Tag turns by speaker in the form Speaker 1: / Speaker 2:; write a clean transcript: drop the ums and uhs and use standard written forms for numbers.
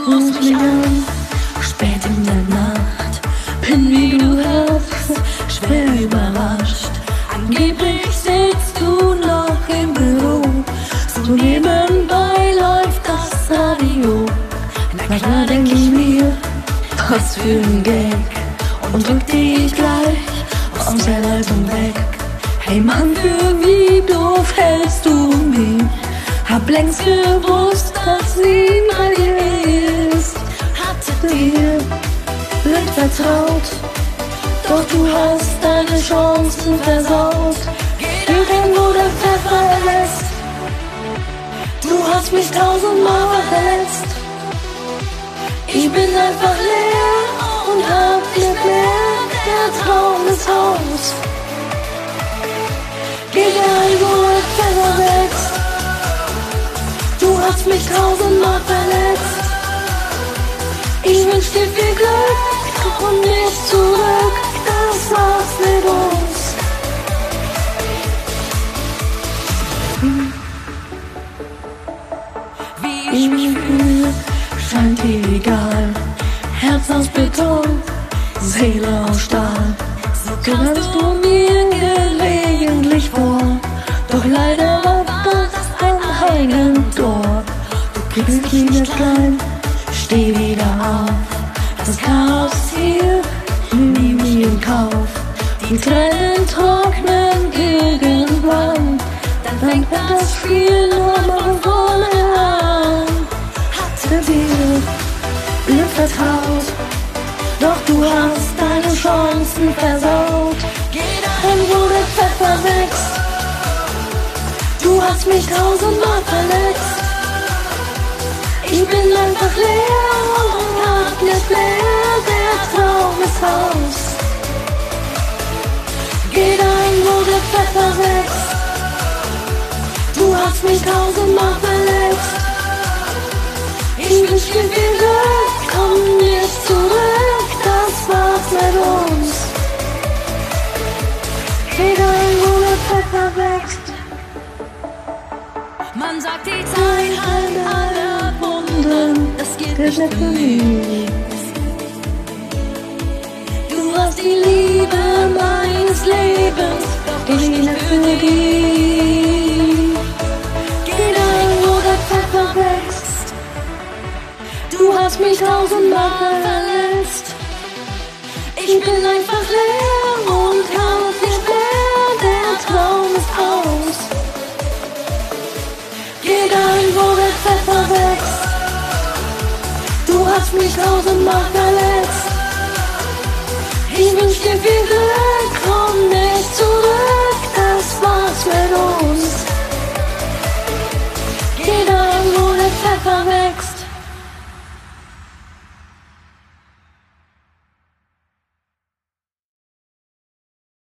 Speaker 1: rufst mich an, spät in der Nacht, bin wie du hörst, schwer überrascht. Angeblich sitzt du noch im Büro, so nebenbei läuft das Radio. Na klar denk ich mir, was für ein Gag, und drück dich gleich aus der Leitung weg. Hey Mann, für wie doof hältst du mich? Hab längst gewusst, dass sie mal hier ist. Hatte dir blind vertraut, doch du hast deine Chancen versaut. Geh dahin, wo der Pfeffer lässt. Du hast mich 1000-mal verletzt. Ich bin einfach leer und hab nicht mehr. Der Traum ist aus. Geh dahin, wo der Pfeffer wächst. Du hast mich 1000-mal verletzt. Ich wünsch dir viel Glück und nicht zurück. Das war's mit uns. Wie ich mich fühle, scheint dir egal. Herz aus Beton, Seele aus Stahl. So kommst du mir gelegentlich vor, doch leider war das ein Eigentor. Du kriegst mich nicht klein, steh wieder auf. Das Chaos hier nimm ich in Kauf. Die Tränen trocknen irgendwann, dann fängt das Spiel nochmal von vorne an. Hatte dir blind vertraut, doch du hast deine Chancen versaut. Geh dahin, wo der Pfeffer wächst. Du hast mich 1000-mal verletzt. Ich bin einfach leer und hab nicht mehr. Der Traum ist aus. Geh dahin, wo der Pfeffer wächst. Du hast mich 1000-mal verletzt. Ich wünsch dir viel Glück, komm nicht zurück. Das war's mit uns. Geh dahin, wo der Pfeffer wächst. Man sagt, die Zeit heilt alle Wunden, das gilt nicht für mich. Du hast die Liebe meines Lebens, doch ich nicht für dich. Geh dahin, wo der Pfeffer wächst. Du hast mich 1000-mal verletzt. Ich bin einfach leer und hab nicht mehr. Der Traum ist aus. Geh dahin, wo der Pfeffer wächst. Du hast mich 1000-mal verletzt. Ich wünsch dir viel Glück